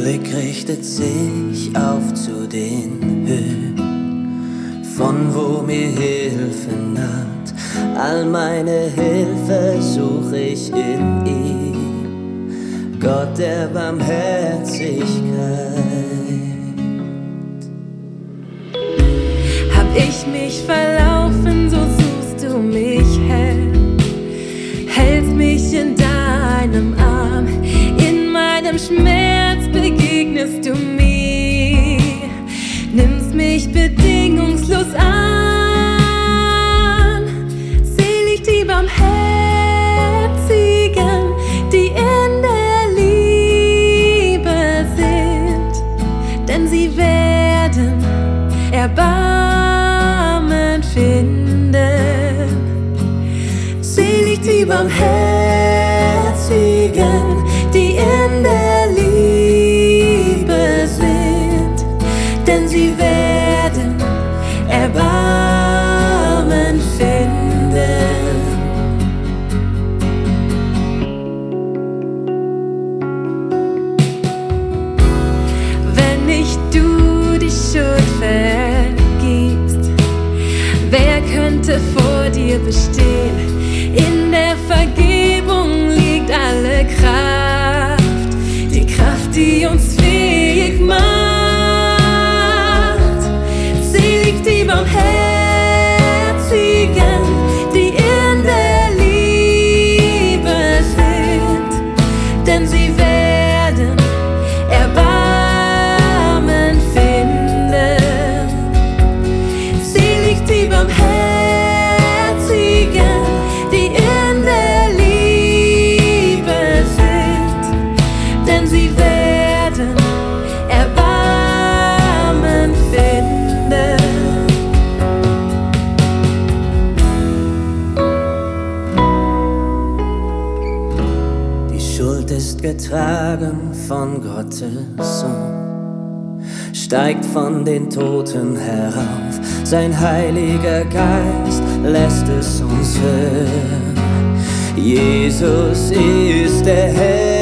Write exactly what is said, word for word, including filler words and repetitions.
Blick richtet sich auf zu den Höhen, von wo mir Hilfe naht. All meine Hilfe such ich in ihm, Gott der Barmherzigkeit. Hab ich mich verlaufen, so suchst du mich hell, hältst mich in deinem Arm, in meinem Schmerz begegnest du mir, nimmst mich bedingungslos an. Selig die Barmherzigen, die in der Liebe sind, denn sie werden Erbarmen finden. Selig die Barmherzigen, die in der Liebe sind, denn sie werden Erbarmen finden. Wenn nicht du die Schuld vergibst, wer könnte vor dir bestehen? In der Vergebung liegt alle Kraft, die Kraft, die uns fähig macht. Selig die Barmherzigen, die in der Liebe sind, denn sie werden Erbarmen finden. Selig die Barmherzigen, die in der Liebe sind, denn sie werden Erbarmen finden. Die Schuld ist getragen von Gottes Sohn, steigt von den Toten herauf, sein Heiliger Geist lässt es uns hören. Jesus ist der Herr.